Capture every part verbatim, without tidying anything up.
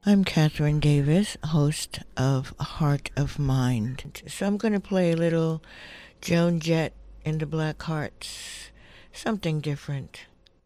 I'm Catherine Davis, host of Heart of Mind. So I'm going to play a little Joan Jett and the Black Hearts, something different.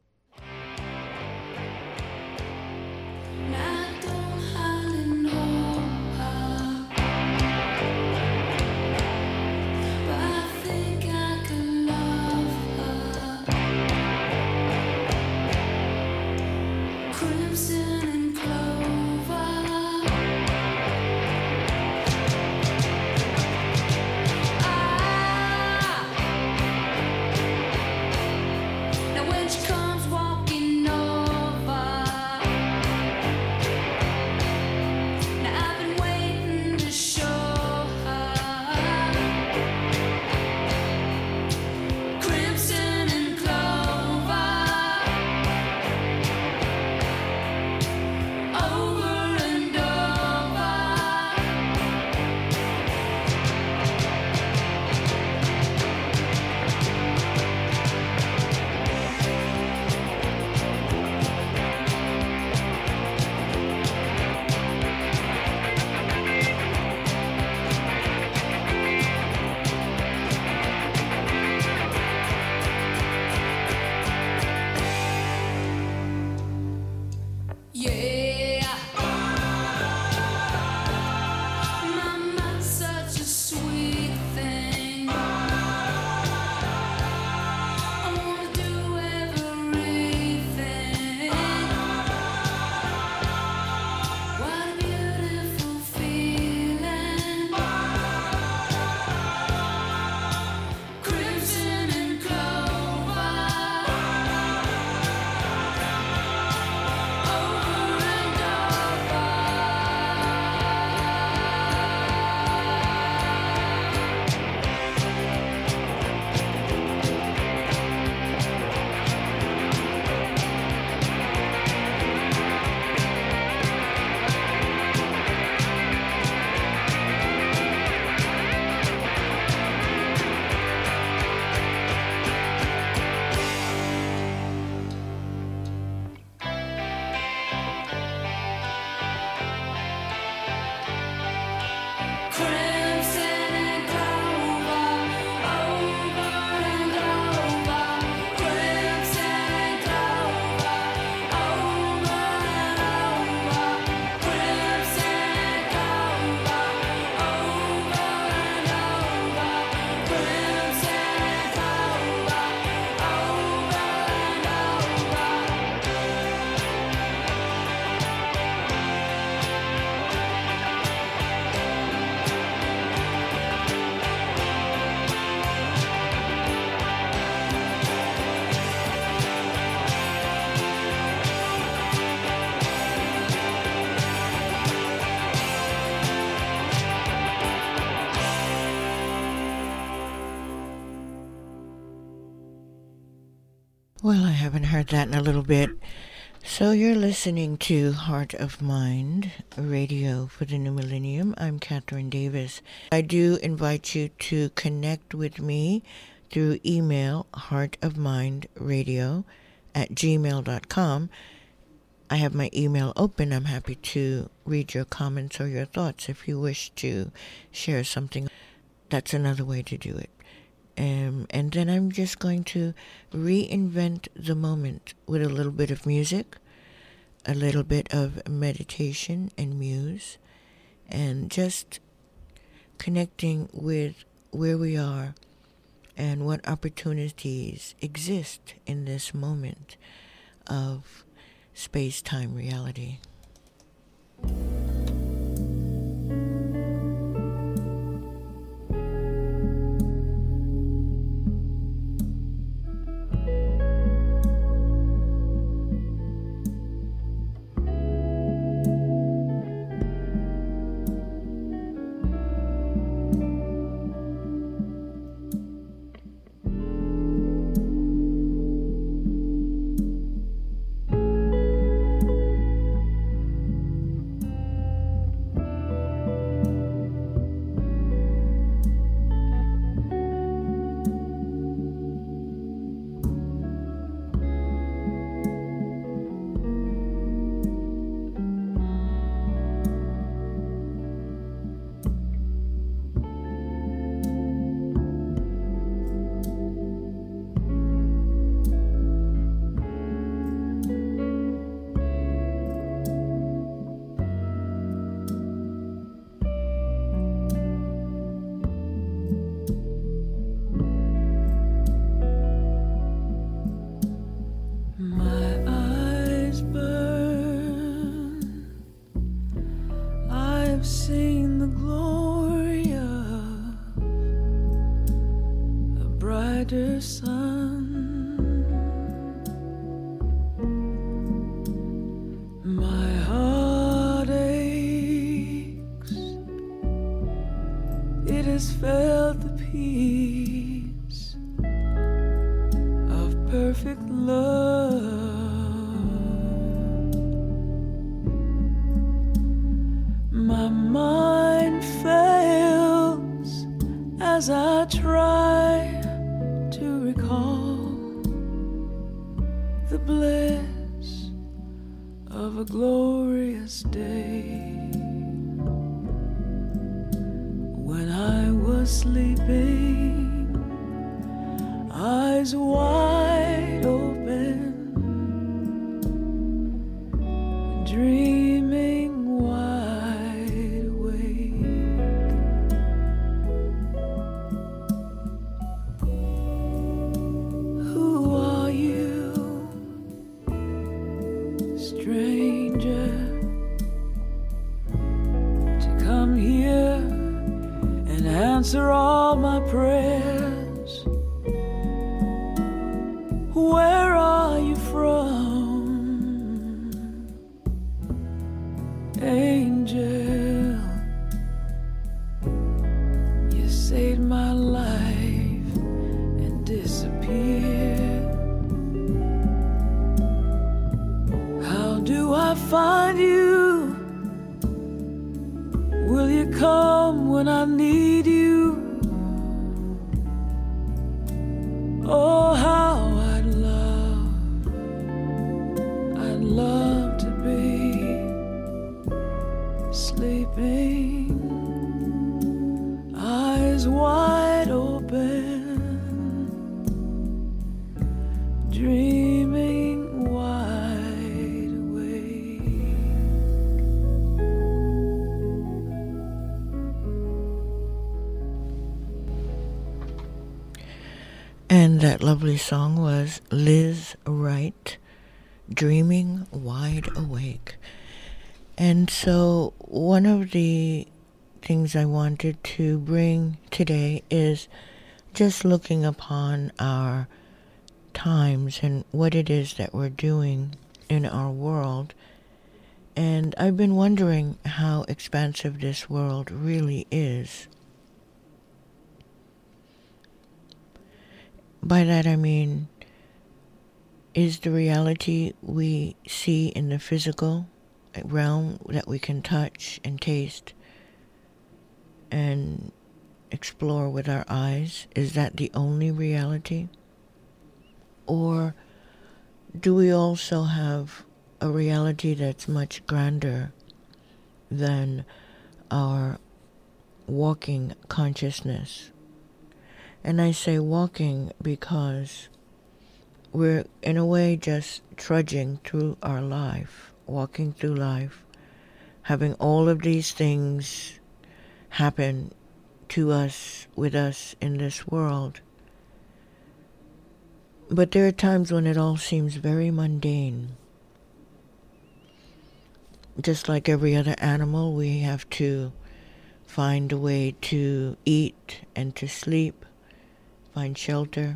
Well, I haven't heard that in a little bit. So you're listening to Heart of Mind, radio for the new millennium. I'm Catherine Davis. I do invite you to connect with me through email, heartofmindradio at gmail dot com. I have my email open. I'm happy to read your comments or your thoughts if you wish to share something. That's another way to do it. Um, and then I'm just going to reinvent the moment with a little bit of music, a little bit of meditation and muse, and just connecting with where we are and what opportunities exist in this moment of space-time reality. I've seen the glory of a brighter sun. My heart aches, it has felt the peace of perfect love. My mind fails as I try to recall the bliss of a glorious day when I was sleeping, eyes wide open, dreaming wide awake. Who are you, stranger, to come here and answer all my prayers? Where are you from, angel? You saved my life and disappeared. How do I find you? Will you come when I need you? Oh, how I'd love, I'd love to be sleeping, eyes wide open, dreaming wide awake. And that lovely song was Liz Wright, Dreaming Wide Awake. And so one of the things I wanted to bring today is just looking upon our times and what it is that we're doing in our world. And I've been wondering how expansive this world really is. By that I mean, is the reality we see in the physical realm that we can touch and taste and explore with our eyes, is that the only reality? Or do we also have a reality that's much grander than our walking consciousness? And I say walking because we're in a way just trudging through our life, walking through life, having all of these things happen to us, with us in this world. But there are times when it all seems very mundane. Just like every other animal, we have to find a way to eat and to sleep, find shelter,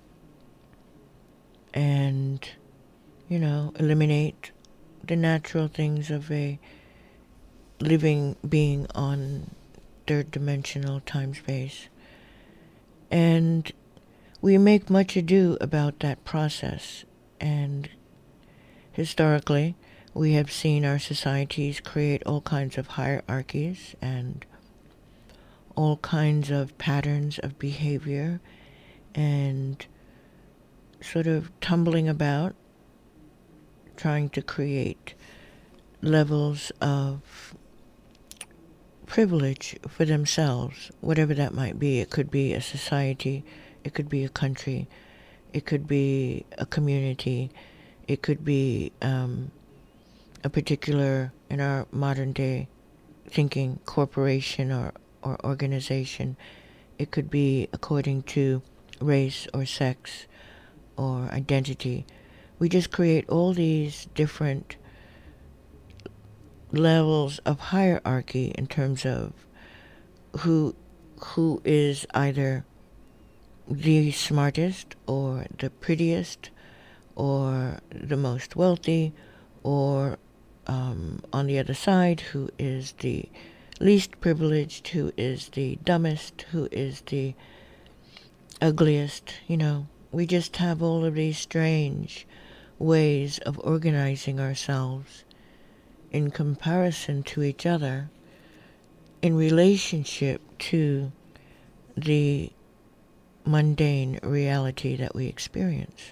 and, you know, eliminate the natural things of a living being on third dimensional time space. And we make much ado about that process. And historically, we have seen our societies create all kinds of hierarchies and all kinds of patterns of behavior and sort of tumbling about, trying to create levels of privilege for themselves, whatever that might be. It could be a society, it could be a country, it could be a community, it could be um, a particular, in our modern day thinking, corporation or, or organization. It could be according to race or sex or identity. We just create all these different levels of hierarchy in terms of who who is either the smartest or the prettiest or the most wealthy, or um, on the other side, who is the least privileged, who is the dumbest, who is the ugliest. You know, we just have all of these strange ways of organizing ourselves in comparison to each other in relationship to the mundane reality that we experience.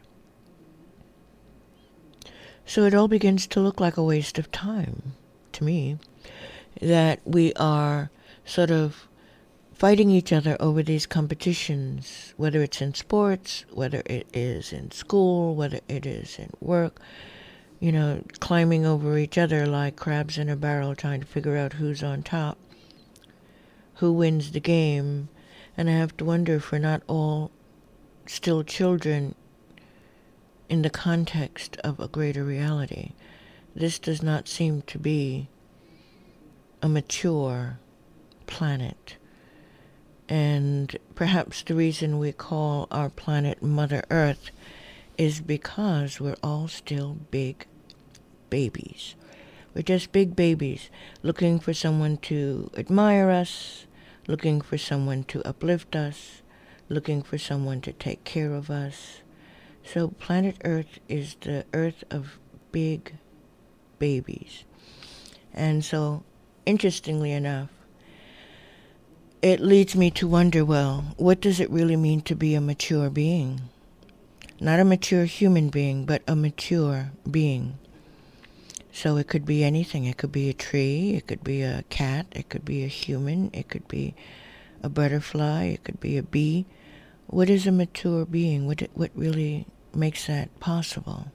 So it all begins to look like a waste of time to me, that we are sort of fighting each other over these competitions, whether it's in sports, whether it is in school, whether it is in work, you know, climbing over each other like crabs in a barrel, trying to figure out who's on top, who wins the game. And I have to wonder if we're not all still children in the context of a greater reality. This does not seem to be a mature planet. And perhaps the reason we call our planet Mother Earth is because we're all still big babies. We're just big babies looking for someone to admire us, looking for someone to uplift us, looking for someone to take care of us. So planet Earth is the Earth of big babies. And so, interestingly enough, it leads me to wonder, well, what does it really mean to be a mature being? Not a mature human being, but a mature being. So it could be anything. It could be a tree, it could be a cat, it could be a human, it could be a butterfly, it could be a bee. What is a mature being? What what really makes that possible?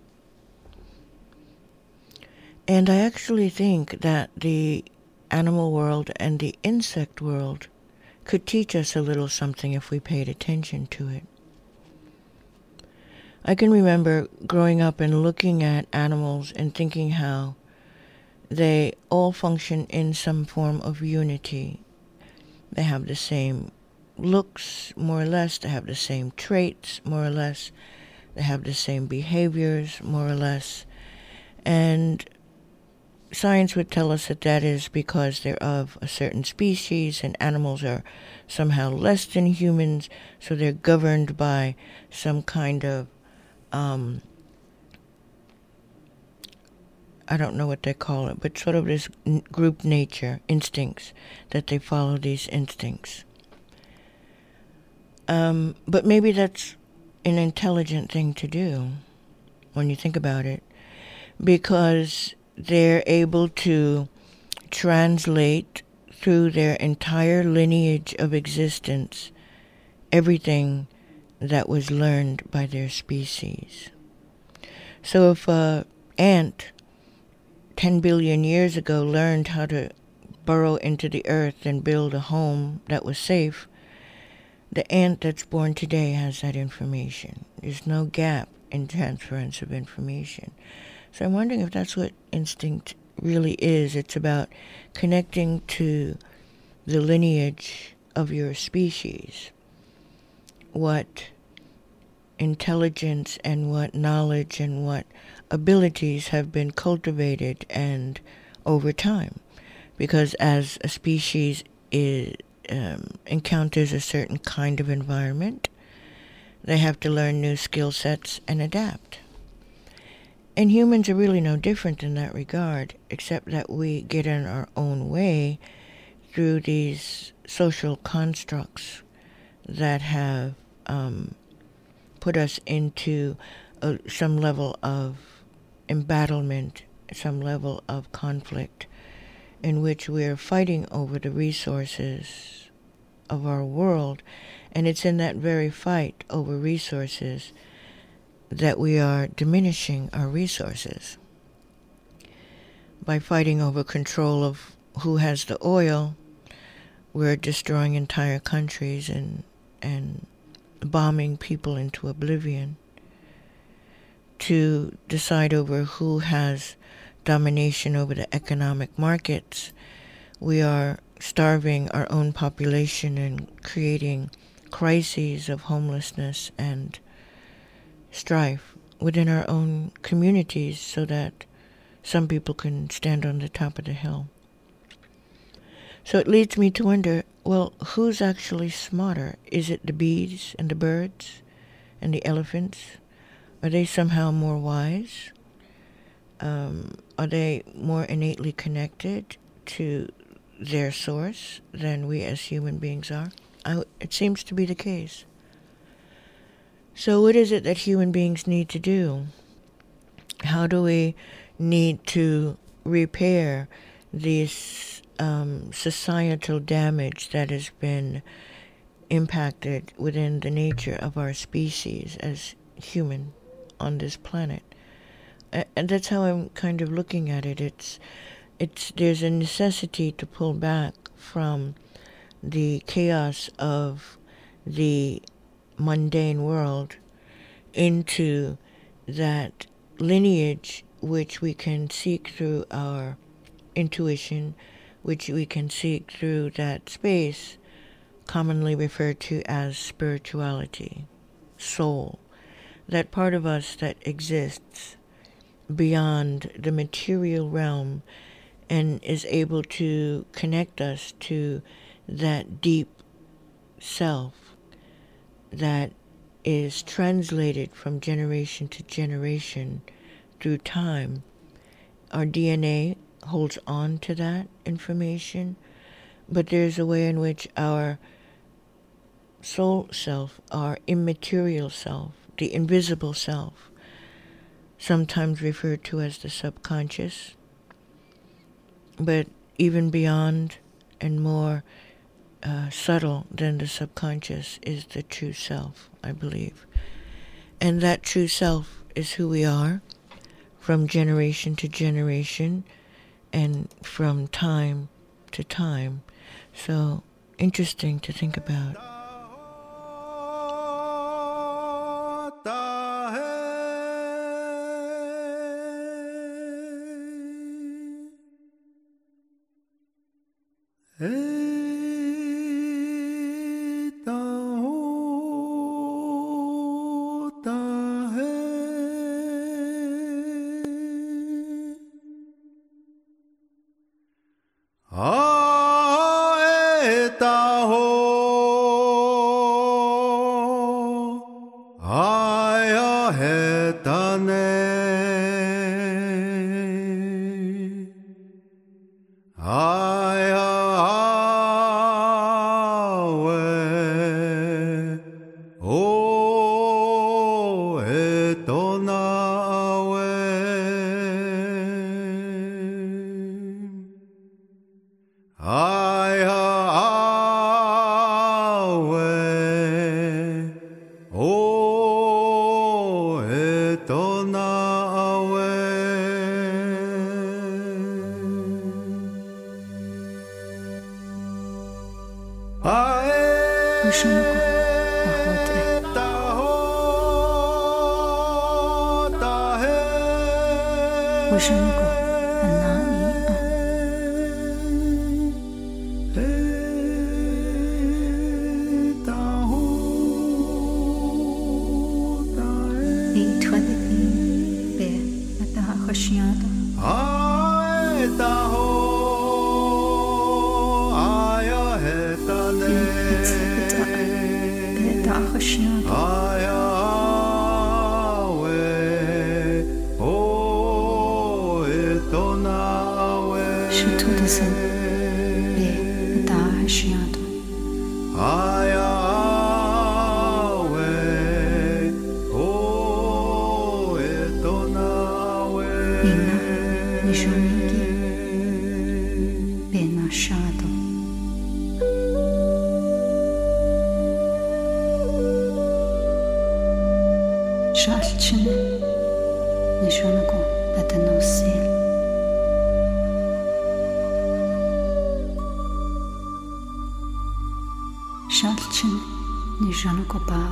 And I actually think that the animal world and the insect world could teach us a little something if we paid attention to it. I can remember growing up and looking at animals and thinking how they all function in some form of unity. They have the same looks, more or less. They have the same traits, more or less. They have the same behaviors, more or less. And science would tell us that that is because they're of a certain species, and animals are somehow less than humans, so they're governed by some kind of, um, I don't know what they call it, but sort of this n- group nature, instincts, that they follow these instincts. Um, but maybe that's an intelligent thing to do when you think about it, because they're able to translate through their entire lineage of existence everything that was learned by their species. So if an ant ten billion years ago learned how to burrow into the earth and build a home that was safe, the ant that's born today has that information. There's no gap in transference of information. So I'm wondering if that's what instinct really is. It's about connecting to the lineage of your species, what intelligence and what knowledge and what abilities have been cultivated and over time. Because as a species is, um, encounters a certain kind of environment, they have to learn new skill sets and adapt. And humans are really no different in that regard, except that we get in our own way through these social constructs that have um, put us into uh, some level of embattlement, some level of conflict, in which we're fighting over the resources of our world. And it's in that very fight over resources that we are diminishing our resources. By fighting over control of who has the oil, we're destroying entire countries and and bombing people into oblivion. To decide over who has domination over the economic markets, we are starving our own population and creating crises of homelessness and strife within our own communities so that some people can stand on the top of the hill. So it leads me to wonder, well, who's actually smarter? Is it the bees and the birds and the elephants? Are they somehow more wise? Um, are they more innately connected to their source than we as human beings are? I, it seems to be the case. So what is it that human beings need to do? How do we need to repair this um, societal damage that has been impacted within the nature of our species as human on this planet? And that's how I'm kind of looking at it. It's, it's there's a necessity to pull back from the chaos of the mundane world into that lineage which we can seek through our intuition, which we can seek through that space commonly referred to as spirituality, soul, that part of us that exists beyond the material realm and is able to connect us to that deep self that is translated from generation to generation through time. Our D N A holds on to that information, but there's a way in which our soul self, our immaterial self, the invisible self, sometimes referred to as the subconscious, but even beyond and more uh, subtle than the subconscious is the true self, I believe. And that true self is who we are from generation to generation and from time to time. So interesting to think about.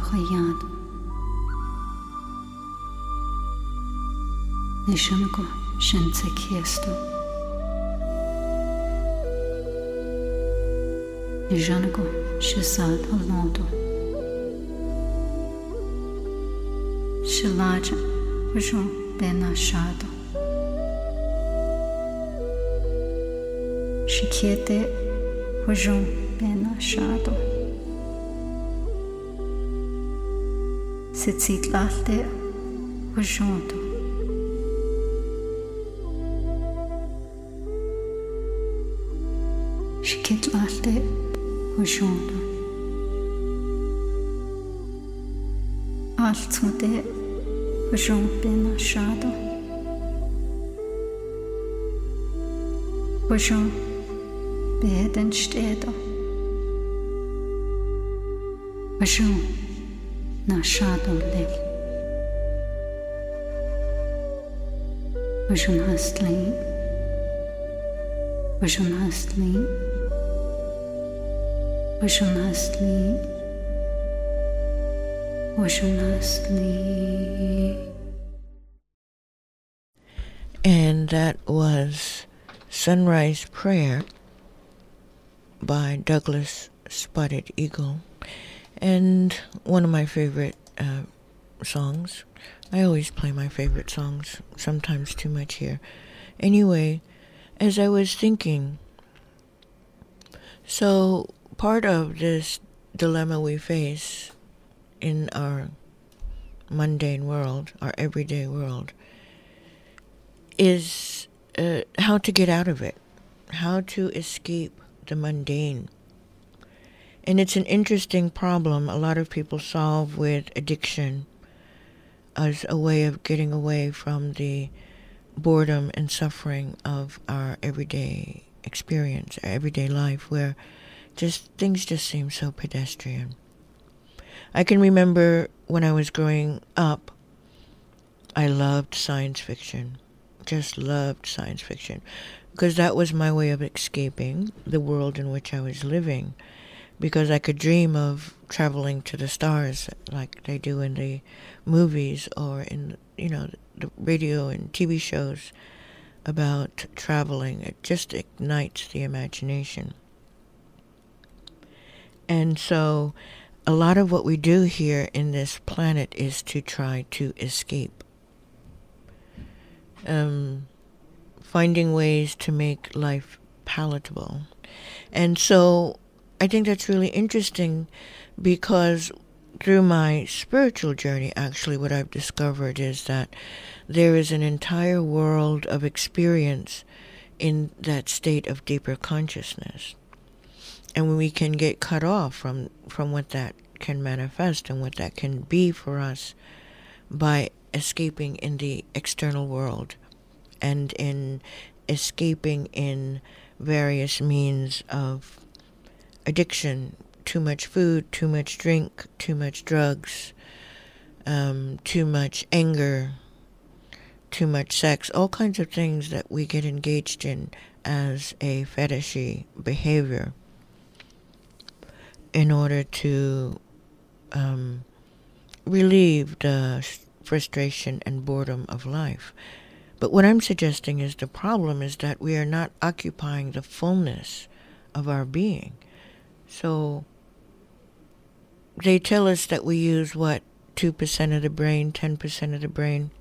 Nishanako sin sa chéastú. I žena go se sad al nódu. Se láide bhúsú bena seada. Se chéte bhúsú bena seada. Se títlalte bhúsúnta. Se títlalte bhúsúnta. Altúnta bhúsú bena seada. Bhúsú behedan stéada. Bhúsú na seada lil. Bhúsú hastlín. Bhúsú hastlín. Bhúsú hastlín. Bhúsú hastlín. And that was Sunrise Prayer by Douglas Spotted Eagle, and one of my favorite uh, songs. I always play my favorite songs, sometimes too much here. Anyway, as I was thinking, so part of this dilemma we face in our mundane world, our everyday world, is uh, how to get out of it, how to escape the mundane. And it's an interesting problem a lot of people solve with addiction as a way of getting away from the boredom and suffering of our everyday experience, our everyday life, where just things just seem so pedestrian. I can remember when I was growing up, I loved science fiction, just loved science fiction, because that was my way of escaping the world in which I was living, because I could dream of traveling to the stars like they do in the movies or in, you know, the radio and T V shows about traveling. It just ignites the imagination. And so a lot of what we do here in this planet is to try to escape. Um, finding ways to make life palatable. And so I think that's really interesting, because through my spiritual journey, actually, what I've discovered is that there is an entire world of experience in that state of deeper consciousness. And when we can get cut off from, from what that can manifest and what that can be for us by escaping in the external world and in escaping in various means of addiction, too much food, too much drink, too much drugs, um, too much anger, too much sex, all kinds of things that we get engaged in as a fetishy behavior in order to um, relieve the frustration and boredom of life. But what I'm suggesting is the problem is that we are not occupying the fullness of our being. So they tell us that we use, what, two percent of the brain, ten percent of the brain.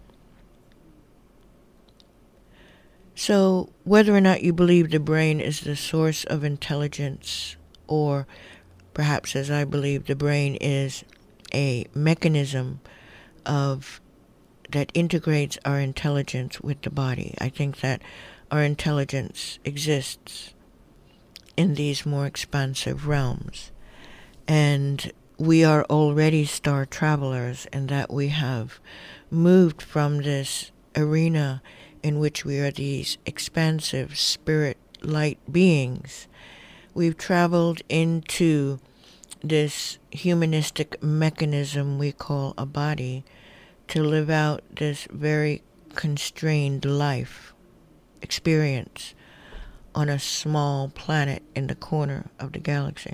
So whether or not you believe the brain is the source of intelligence, or perhaps as I believe the brain is a mechanism of that integrates our intelligence with the body. I think that our intelligence exists in these more expansive realms. And we are already star travelers, in that we have moved from this arena in which we are these expansive spirit light beings. We've traveled into this humanistic mechanism we call a body to live out this very constrained life experience on a small planet in the corner of the galaxy.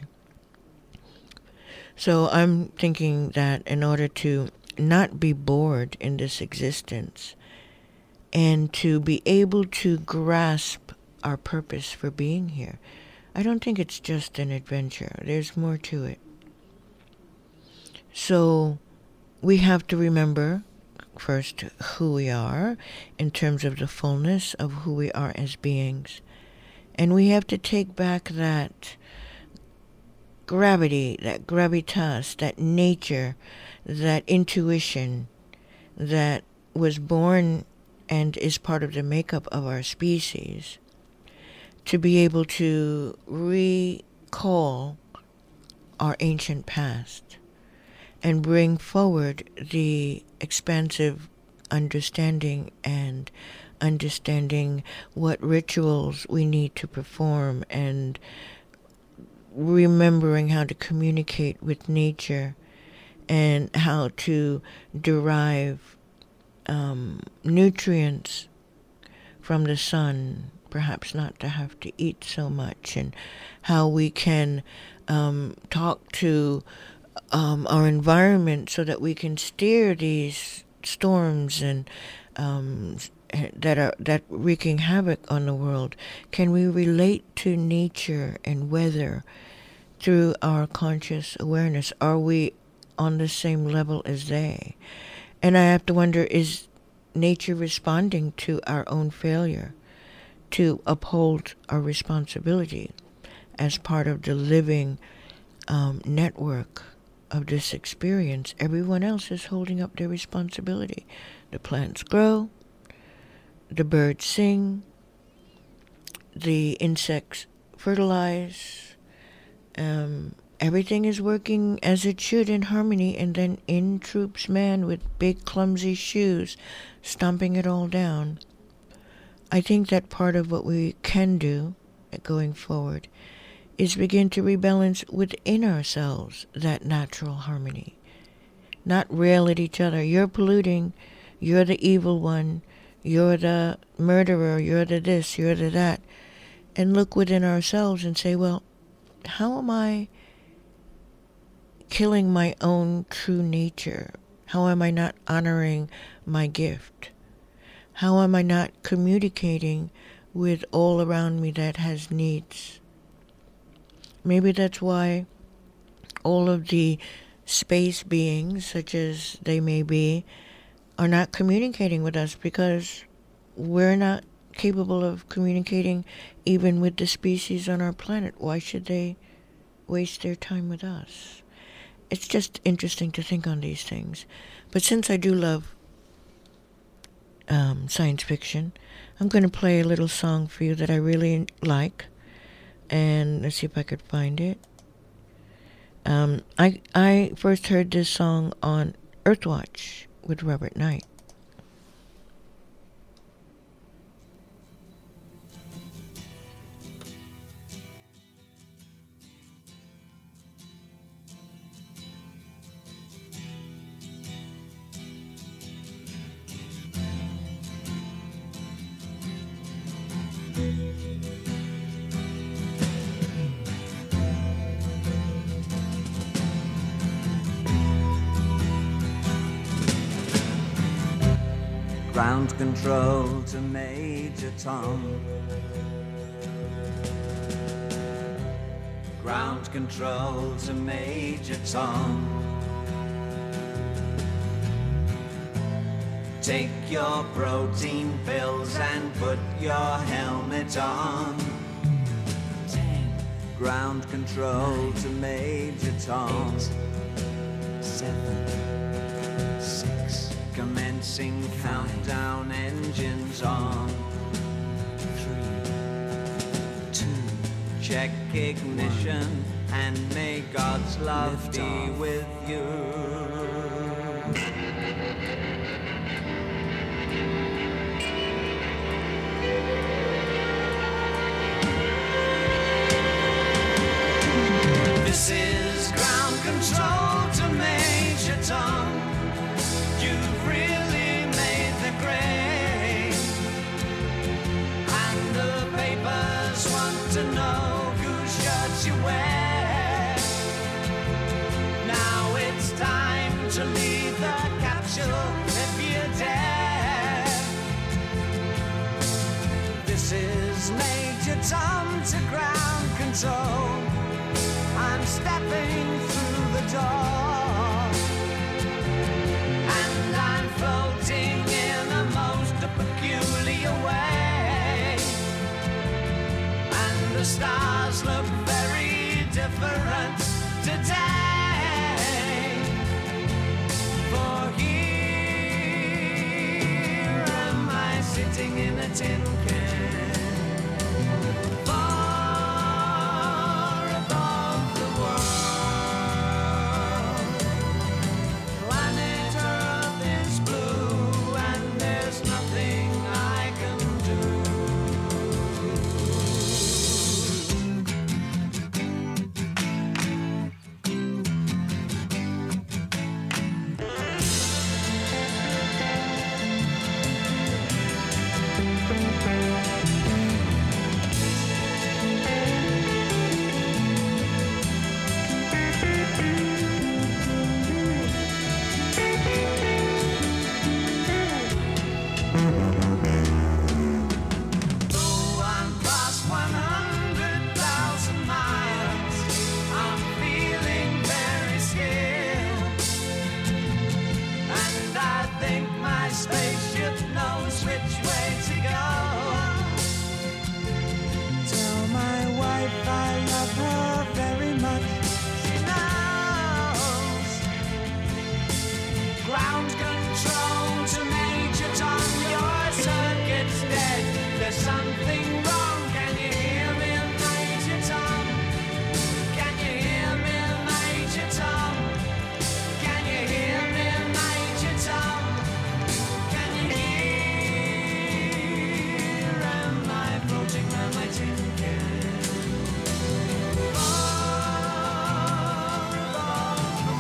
So I'm thinking that in order to not be bored in this existence and to be able to grasp our purpose for being here. I don't think it's just an adventure. There's more to it. So we have to remember first who we are in terms of the fullness of who we are as beings. And we have to take back that gravity, that gravitas, that nature, that intuition that was born and is part of the makeup of our species, to be able to recall our ancient past and bring forward the expansive understanding and understanding what rituals we need to perform, and remembering how to communicate with nature and how to derive um, nutrients from the sun, perhaps not to have to eat so much, and how we can um, talk to um, our environment so that we can steer these storms and um, that are that wreaking havoc on the world. Can we relate to nature and weather through our conscious awareness? Are we on the same level as they? And I have to wonder, is nature responding to our own failure to uphold our responsibility as part of the living um, network of this experience? Everyone else is holding up their responsibility. The plants grow, the birds sing, the insects fertilize, um, everything is working as it should in harmony, and then in troops man with big clumsy shoes, stomping it all down. I think that part of what we can do going forward is begin to rebalance within ourselves that natural harmony. Not rail at each other. You're polluting. You're the evil one. You're the murderer. You're the this. You're the that. And look within ourselves and say, well, how am I killing my own true nature? How am I not honoring my gift? How am I not communicating with all around me that has needs? Maybe that's why all of the space beings, such as they may be, are not communicating with us, because we're not capable of communicating even with the species on our planet. Why should they waste their time with us? It's just interesting to think on these things. But since I do love um, science fiction, I'm going to play a little song for you that I really like. And let's see if I could find it. Um, I I first heard this song on Earthwatch with Robert Knight. Ground control to Major Tom. Ground control to Major Tom. Take your protein pills and put your helmet on. Ten. Ground control to Major Tom. Eight, seven, six. Commencing countdown, engines on. Three, two, check ignition, and may God's love be off with you. This is ground control to Major Tom. You've really made the grade, and the papers want to know whose shirts you wear. Now it's time to leave. is Major Tom to ground control. I'm stepping through the door, and I'm floating in a most peculiar way, and the stars look very different today. For here am I sitting in a tin can, far above the world. Planet Earth is blue, and there's nothing I can do. Though I'm past one hundred thousand miles, I'm feeling very scared, and I think my spaceship knows which way to go. Tell my wife I love her very much. She knows. Ground control to Major Tom, your circuit's dead. There's something wrong. Can you hear me, Major Tom? Can you hear me, Major Tom? Can you hear me, Major Tom? Can you hear? Am I floating on my tin can? Far above the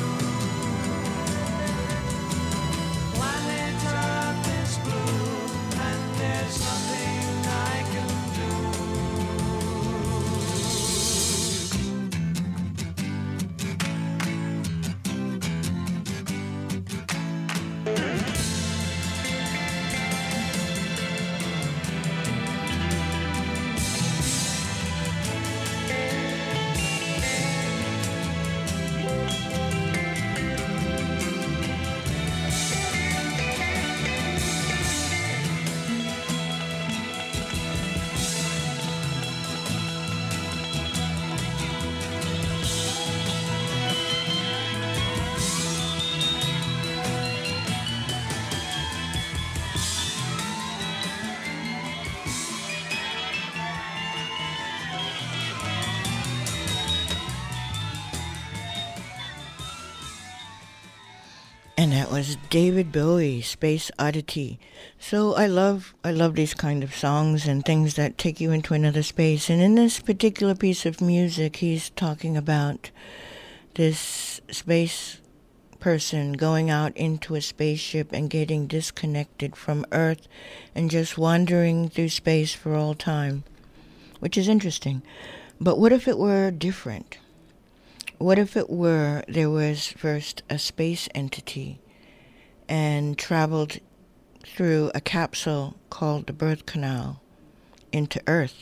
planet Earth is blue, and there's nothing I can do. And that was David Bowie, Space Oddity. So I love I love these kind of songs and things that take you into another space. And in this particular piece of music, he's talking about this space person going out into a spaceship and getting disconnected from Earth and just wandering through space for all time, which is interesting. But what if it were different? What if it were there was first a space entity and traveled through a capsule called the birth canal into Earth,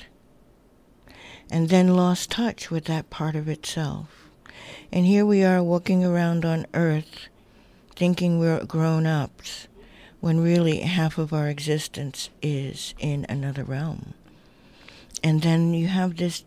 and then lost touch with that part of itself? And here we are walking around on Earth thinking we're grown-ups when really half of our existence is in another realm. And then you have this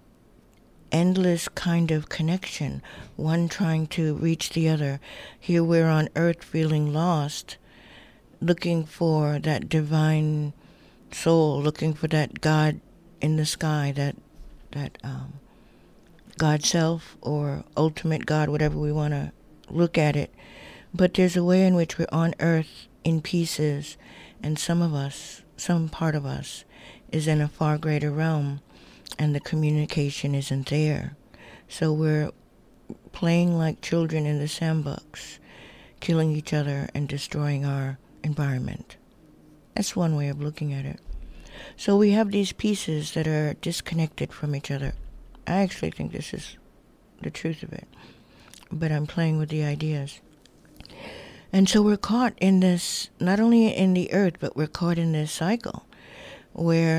endless kind of connection, one trying to reach the other. Here we're on Earth feeling lost, looking for that divine soul, looking for that God in the sky, that that um, God self or ultimate God, whatever we want to look at it. But there's a way in which we're on Earth in pieces, and some of us, some part of us, is in a far greater realm, and the communication isn't there. So we're playing like children in the sandbox, killing each other and destroying our environment. That's one way of looking at it. So we have these pieces that are disconnected from each other. I actually think this is the truth of it, but I'm playing with the ideas. And so we're caught in this, not only in the Earth, but we're caught in this cycle where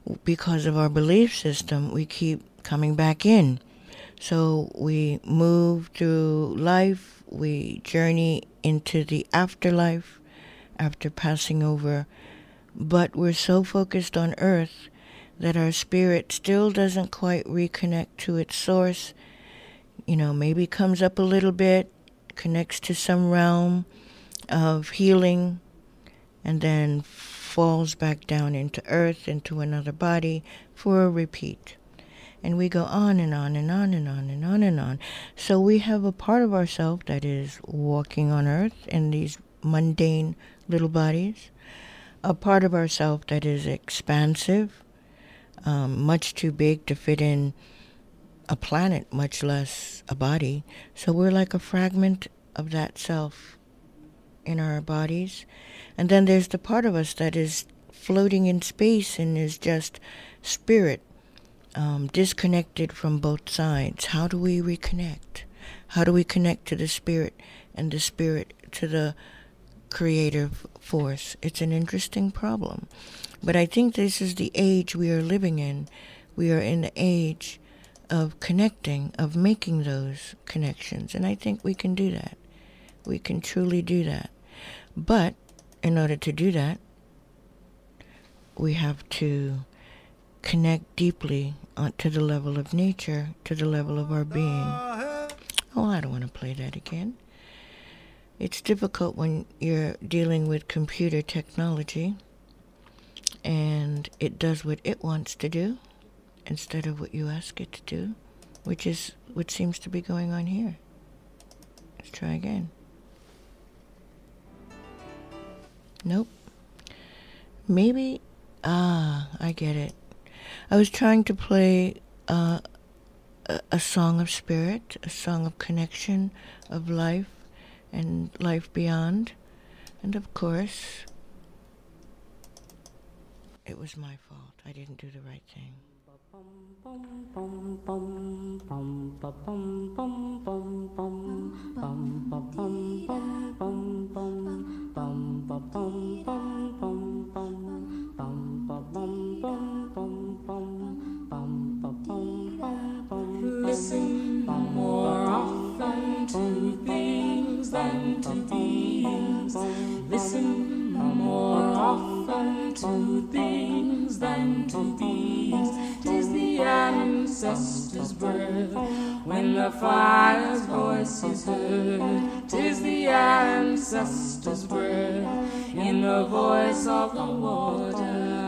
because of our belief system, we keep coming back in. So we move through life, we journey into the afterlife after passing over, but we're so focused on earth that our spirit still doesn't quite reconnect to its source. You know, maybe comes up a little bit, connects to some realm of healing, and then falls back down into earth, into another body for a repeat. And we go on and on and on and on and on and on. So we have a part of ourselves that is walking on earth in these mundane little bodies, a part of ourselves that is expansive, um, much too big to fit in a planet, much less a body. So we're like a fragment of that self in our bodies. And then there's the part of us that is floating in space and is just spirit, um, disconnected from both sides. How do we reconnect? How do we connect to the spirit and the spirit to the creative force? It's an interesting problem. But I think this is the age we are living in. We are in the age of connecting, of making those connections. And I think we can do that. We can truly do that. But in order to do that, we have to connect deeply on, to the level of nature, to the level of our being. Oh, I don't want to play that again. It's difficult when you're dealing with computer technology and it does what it wants to do instead of what you ask it to do, which is what seems to be going on here. Let's try again. Nope. Maybe, ah, I get it. I was trying to play uh, a, a song of spirit, a song of connection, of life, and life beyond. And of course, it was my fault. I didn't do the right thing. Listen more often to things than to beings. Listen more often to things than to beings. 'Tis the ancestors' breath when the fire's voice is heard. 'Tis the ancestors' breath in the voice of the waters.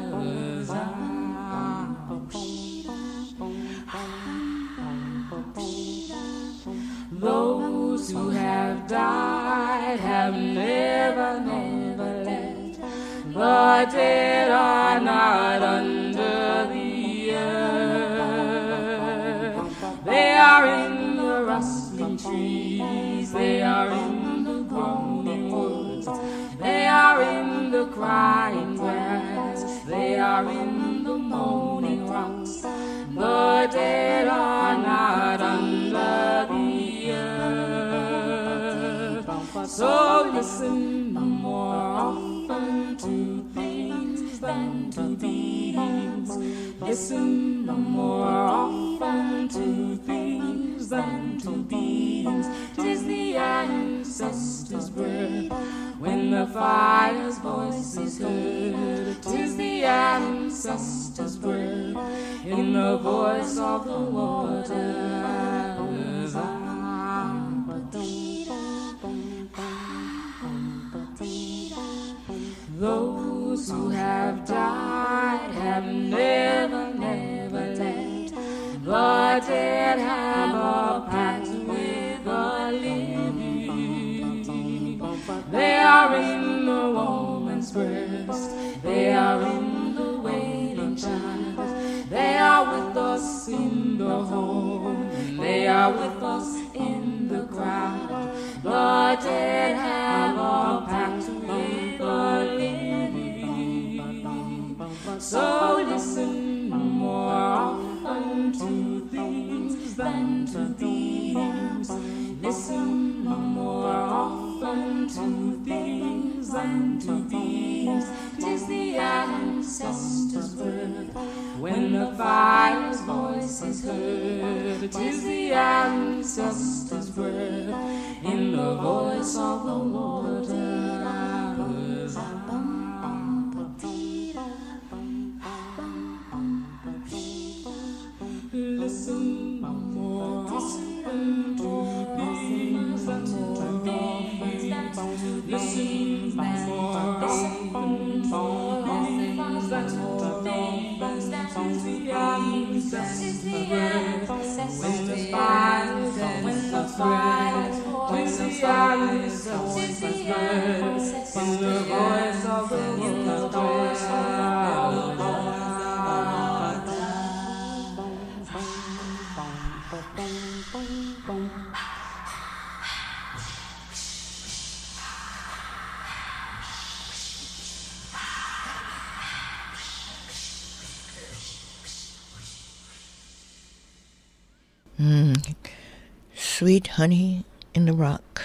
Those who have died have never, never left. The dead are not under the earth. They are in the rustling trees. They are in the groaning woods. They are in the crying grass. They are in the moaning rocks. The dead are not under the earth. So listen more often to things than to beings. Listen more often to things than to beings. 'Tis the ancestors' breath when the fire's voice is heard. 'Tis the ancestors' breath in the voice of the waters. Those who have died have never, never left. The dead have a pact with the living. They are in the woman's breast. They are in the wailing child. They are with us in the home. They are with us in the crowd. The dead have a pact with the living. So listen more often to things than to beings. Listen more often to things than to beings. 'Tis the act ancestors' birth. When the fire's voice is heard, it is the ancestors' breath in the voice of the waters. Listen more to these and to these. Listen more to these and to these. The ancestors' breath. When the fires, when the fires, when the ancestors' breath, in the voice of the waters. Mm. Sweet honey in the rock.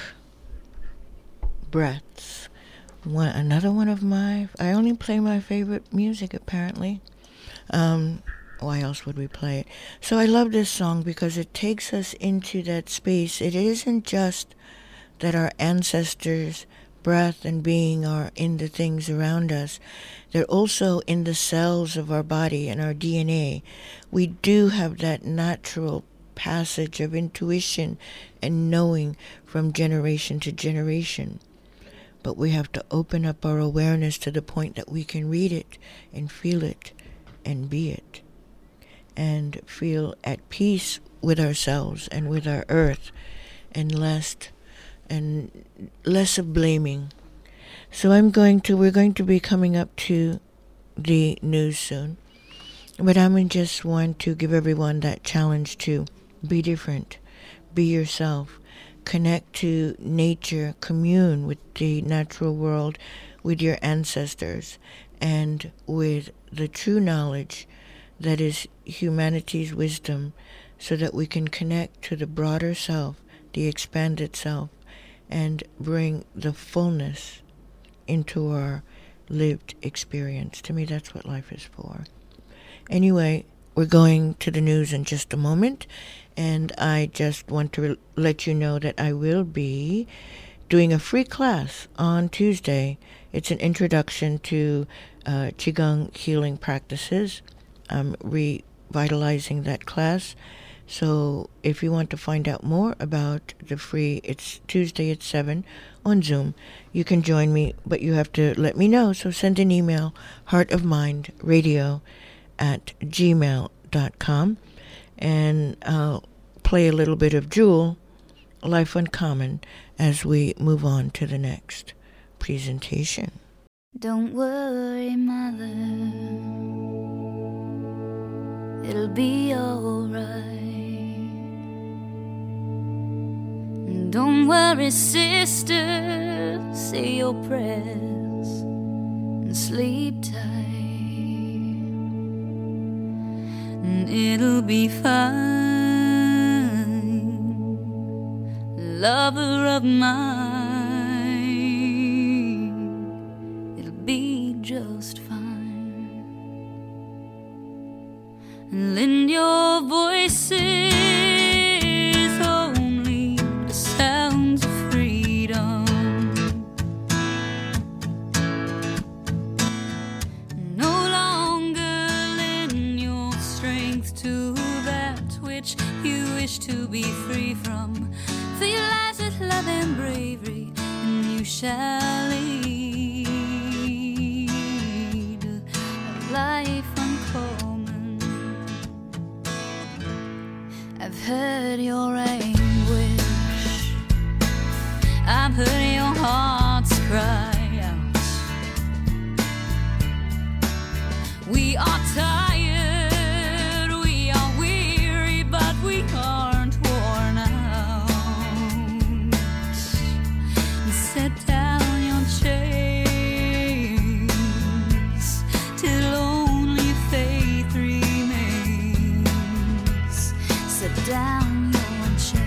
Breaths. One, another one of my, I only play my favorite music apparently. Um, why else would we play it? So I love this song because it takes us into that space. It isn't just that our ancestors' breath and being are in the things around us. They're also in the cells of our body and our D N A. We do have that natural passage of intuition and knowing from generation to generation. But we have to open up our awareness to the point that we can read it and feel it and be it and feel at peace with ourselves and with our earth and less and less of blaming. So I'm going to we're going to be coming up to the news soon. But I'm just want to give everyone that challenge to be different, be yourself, connect to nature, commune with the natural world, with your ancestors, and with the true knowledge that is humanity's wisdom, so that we can connect to the broader self, the expanded self, and bring the fullness into our lived experience. To me, that's what life is for. Anyway, we're going to the news in just a moment, and I just want to re- let you know that I will be doing a free class on Tuesday. It's an introduction to uh, Qigong healing practices. I'm revitalizing that class. So if you want to find out more about the free, it's Tuesday at seven on Zoom. You can join me, but you have to let me know. So send an email, heartofmindradio at gmail dot com, and I'll play a little bit of Jewel, Life Uncommon, as we move on to the next presentation. Don't worry, mother, it'll be alright. Don't worry, sister, say your prayers and sleep tight, and it'll be fine, lover of mine, it'll be just fine. And lend your voices only the sounds of freedom. No longer lend your strength to that which you wish to be free from. Fill your lives with love and bravery, and you shall lead a life uncommon. I've heard your anguish, I've heard your heart's cry out. We are tired, we are weary, but we aren't worn out. Set down your chains till only faith remains. Set down your chains.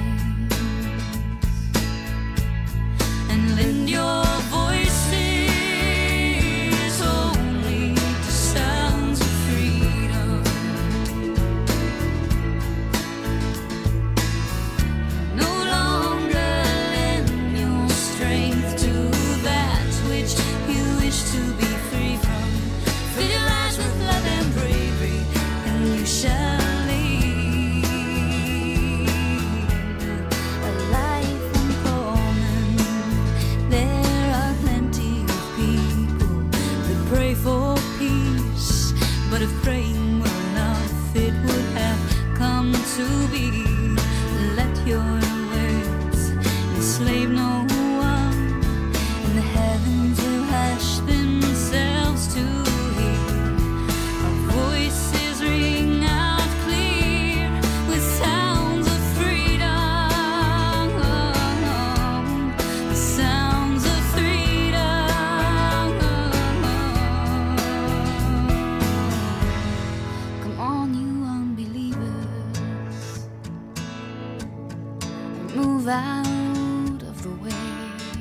move out of the way.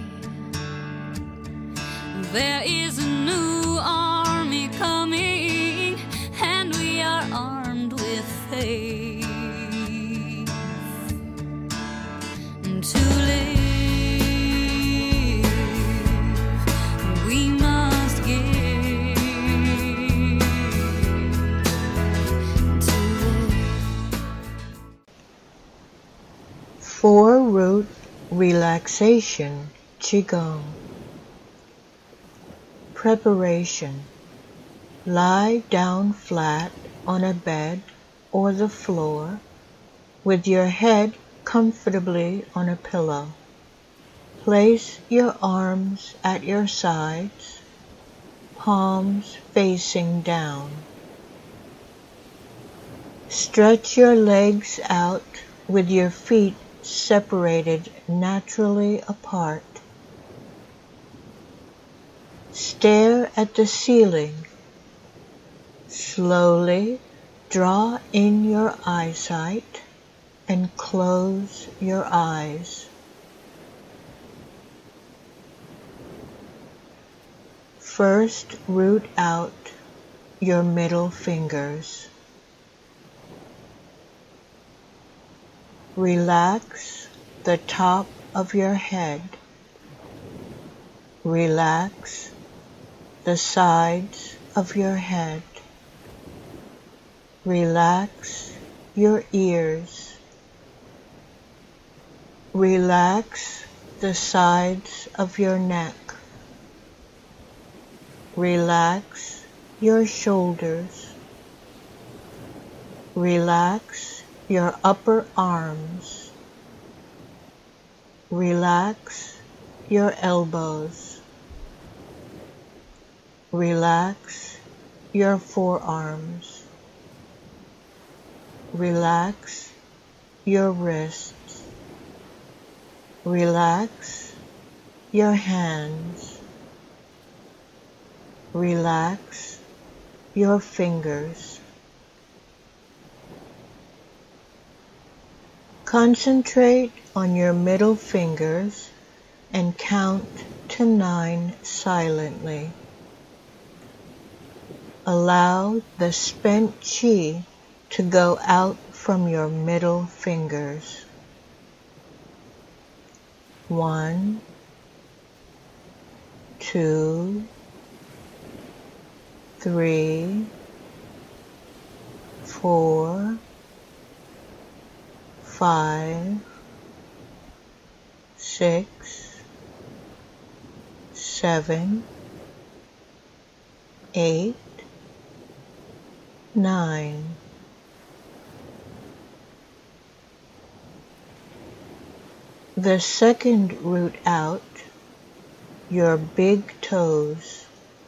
There is a new army coming, and we are armed with faith. To live, we must give. To live. Four root relaxation Qigong. Preparation. Lie down flat on a bed or the floor with your head comfortably on a pillow. Place your arms at your sides, palms facing down. Stretch your legs out with your feet separated naturally apart. Stare at the ceiling. Slowly draw in your eyesight and close your eyes. First root out your middle fingers. Relax the top of your head. Relax the sides of your head. Relax your ears. Relax the sides of your neck. Relax your shoulders. Relax your upper arms. Relax your elbows. Relax your forearms. Relax your wrists. Relax your hands. Relax your fingers. Concentrate on your middle fingers and count to nine silently. Allow the spent qi to go out from your middle fingers. One, two, three, four, five, six, seven, eight, nine. The second root out, your big toes.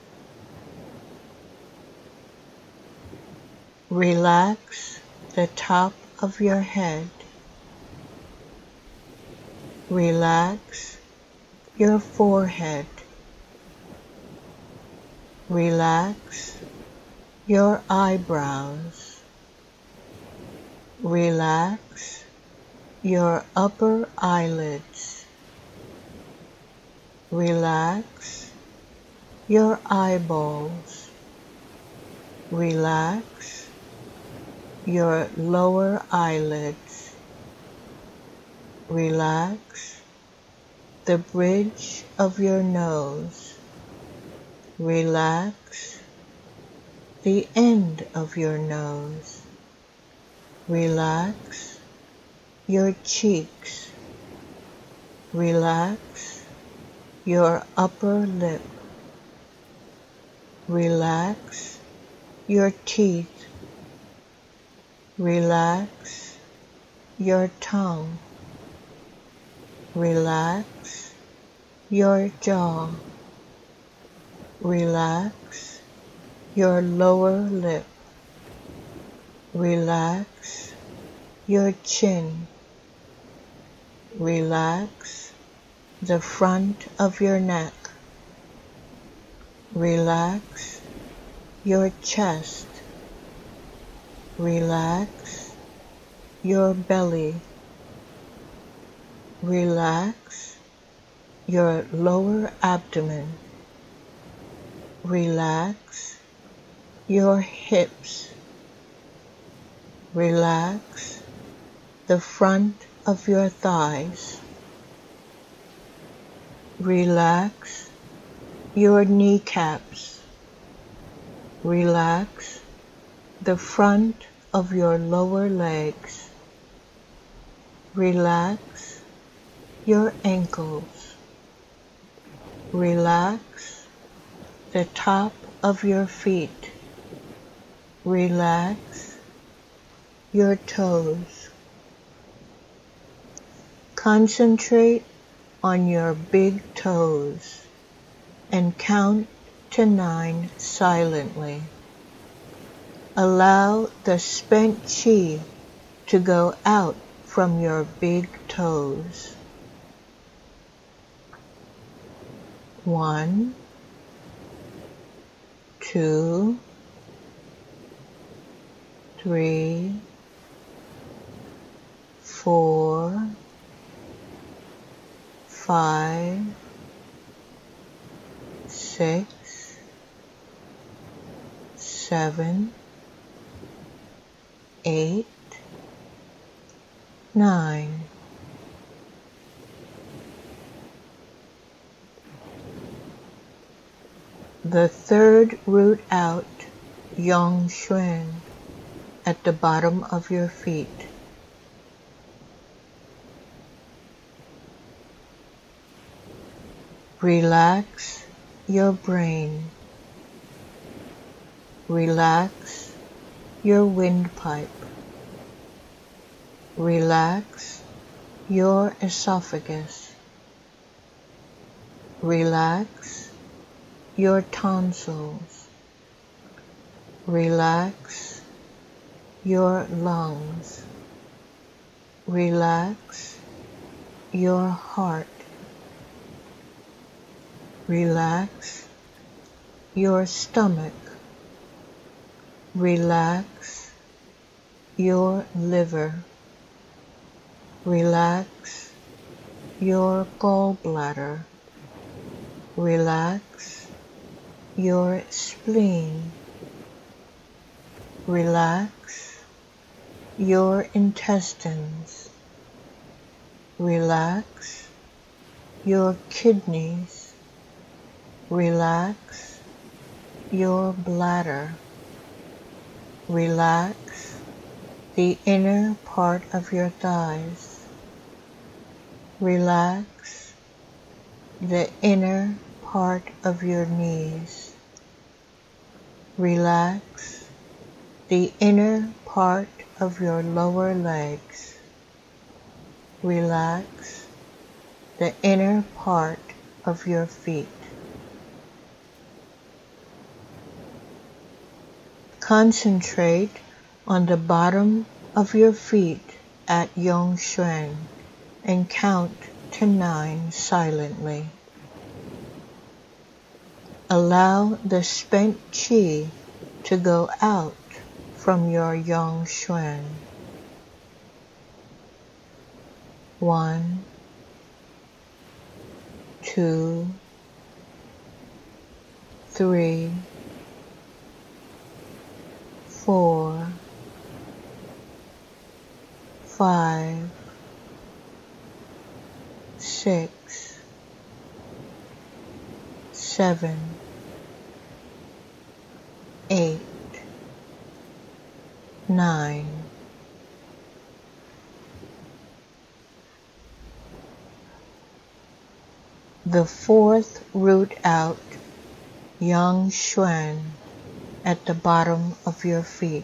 Relax the top of your head. Relax your forehead. Relax your eyebrows. Relax your upper eyelids. Relax your eyeballs. Relax your lower eyelids. Relax the bridge of your nose. Relax the end of your nose. Relax your cheeks. Relax your upper lip. Relax your teeth. Relax your tongue. Relax your jaw. Relax your lower lip. Relax your chin. Relax the front of your neck. Relax your chest. Relax your belly. Relax your lower abdomen. Relax your hips. Relax the front of your thighs. Relax your kneecaps. Relax the front of your lower legs. Relax your ankles. Relax the top of your feet. Relax your toes. Concentrate on your big toes and count to nine silently. Allow the spent chi to go out from your big toes. One, two, three, four, five, six, seven, eight, nine. The third root out, Yang Xuan, at the bottom of your feet. Relax your brain. Relax your windpipe. Relax your esophagus. Relax your tonsils. Relax your lungs. Relax your heart. Relax your stomach. Relax your liver. Relax your gallbladder. Relax your spleen. Relax your intestines. Relax your kidneys. Relax your bladder. Relax the inner part of your thighs. Relax the inner part of your knees. Relax the inner part of your lower legs. Relax the inner part of your feet. Concentrate on the bottom of your feet at Yang Xuan and count to nine silently. Allow the spent chi to go out from your Yang Xuan. One, two, three, four, five, six, seven, eight, nine. The fourth root out, Yang Xuan, at the bottom of your feet.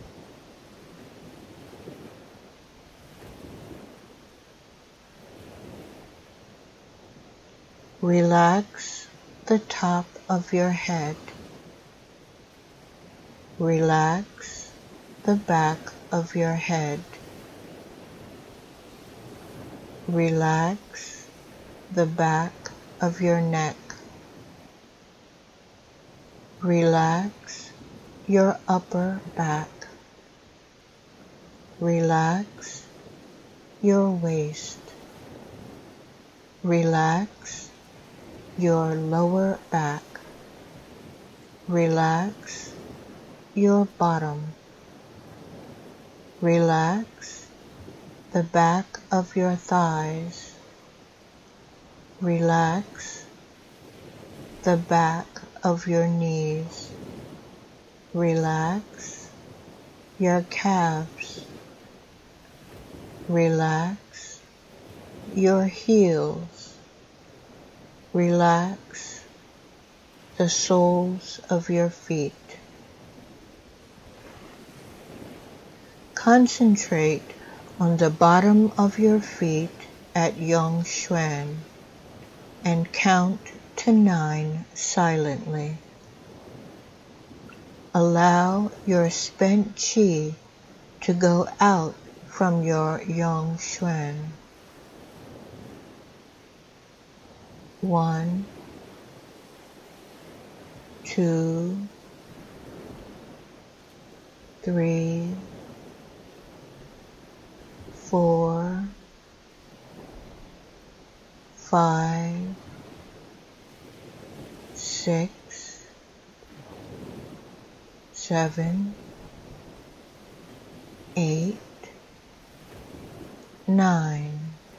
Relax the top of your head. Relax the back of your head. Relax the back of your neck. Relax your upper back. Relax your waist. Relax your lower back. Relax your bottom. Relax the back of your thighs. Relax the back of your knees. Relax your calves. Relax your heels. Relax the soles of your feet. Concentrate on the bottom of your feet at Yung Xuan and count to nine silently. Allow your spent qi to go out from your Yung Xuan. One, two, three, four, five, six, seven, eight, nine.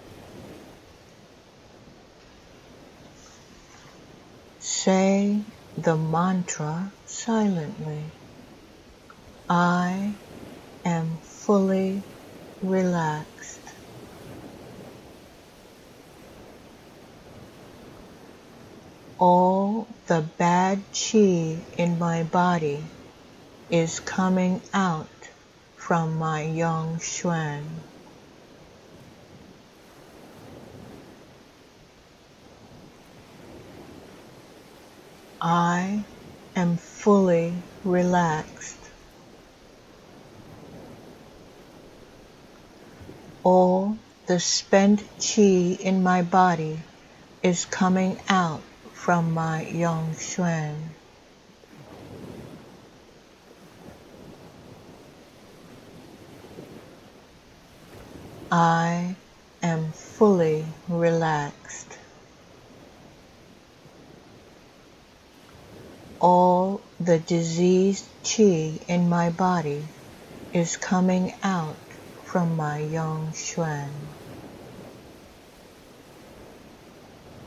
Say the mantra silently. I am fully relaxed. All the bad qi in my body is coming out from my Yung Xuan. I am fully relaxed. All the spent qi in my body is coming out from my Yung Xuan. I am fully relaxed. All the diseased qi in my body is coming out from my Yung Xuan.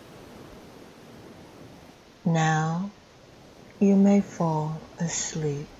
Now you may fall asleep.